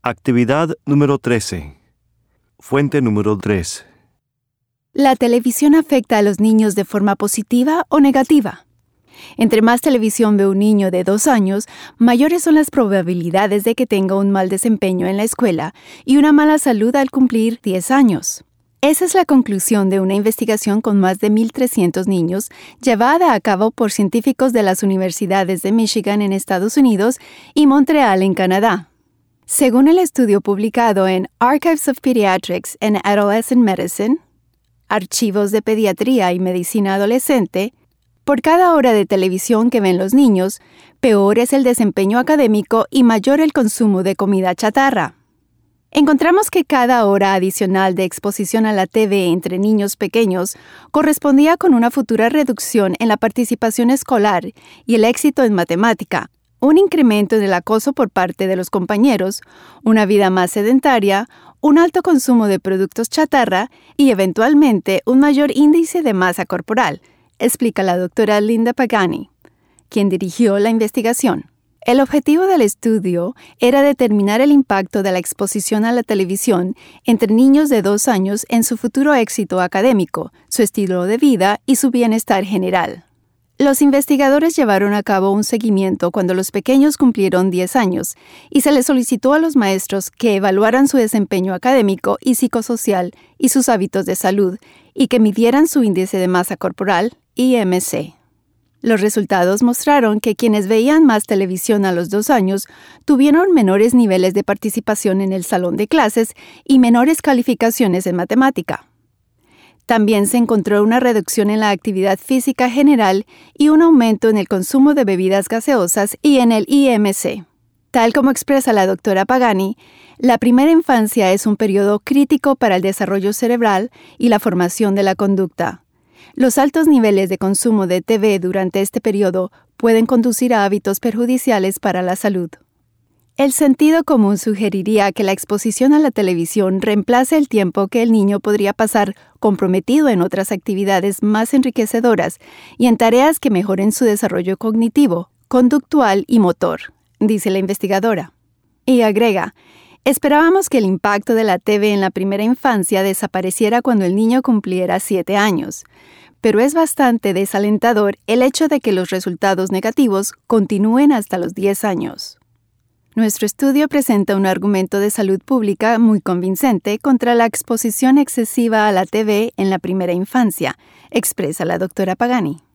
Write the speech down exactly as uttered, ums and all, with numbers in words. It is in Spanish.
Actividad número trece. Fuente número tres. ¿La televisión afecta a los niños de forma positiva o negativa? Entre más televisión ve un niño de dos años, mayores son las probabilidades de que tenga un mal desempeño en la escuela y una mala salud al cumplir diez años. Esa es la conclusión de una investigación con más de mil trescientos niños llevada a cabo por científicos de las universidades de Michigan en Estados Unidos y Montreal en Canadá. Según el estudio publicado en Archives of Pediatrics and Adolescent Medicine, Archivos de Pediatría y Medicina Adolescente, por cada hora de televisión que ven los niños, peor es el desempeño académico y mayor el consumo de comida chatarra. Encontramos que cada hora adicional de exposición a la T V entre niños pequeños correspondía con una futura reducción en la participación escolar y el éxito en matemática, un incremento en el acoso por parte de los compañeros, una vida más sedentaria, un alto consumo de productos chatarra y, eventualmente, un mayor índice de masa corporal, explica la doctora Linda Pagani, quien dirigió la investigación. El objetivo del estudio era determinar el impacto de la exposición a la televisión entre niños de dos años en su futuro éxito académico, su estilo de vida y su bienestar general. Los investigadores llevaron a cabo un seguimiento cuando los pequeños cumplieron diez años y se les solicitó a los maestros que evaluaran su desempeño académico y psicosocial y sus hábitos de salud y que midieran su índice de masa corporal, I M C. Los resultados mostraron que quienes veían más televisión a los dos años tuvieron menores niveles de participación en el salón de clases y menores calificaciones en matemática. También se encontró una reducción en la actividad física general y un aumento en el consumo de bebidas gaseosas y en el I M C. Tal como expresa la doctora Pagani, la primera infancia es un periodo crítico para el desarrollo cerebral y la formación de la conducta. Los altos niveles de consumo de T V durante este periodo pueden conducir a hábitos perjudiciales para la salud. El sentido común sugeriría que la exposición a la televisión reemplace el tiempo que el niño podría pasar comprometido en otras actividades más enriquecedoras y en tareas que mejoren su desarrollo cognitivo, conductual y motor, dice la investigadora. Y agrega, esperábamos que el impacto de la T V en la primera infancia desapareciera cuando el niño cumpliera siete años, pero es bastante desalentador el hecho de que los resultados negativos continúen hasta los diez años. Nuestro estudio presenta un argumento de salud pública muy convincente contra la exposición excesiva a la T V en la primera infancia, expresa la doctora Pagani.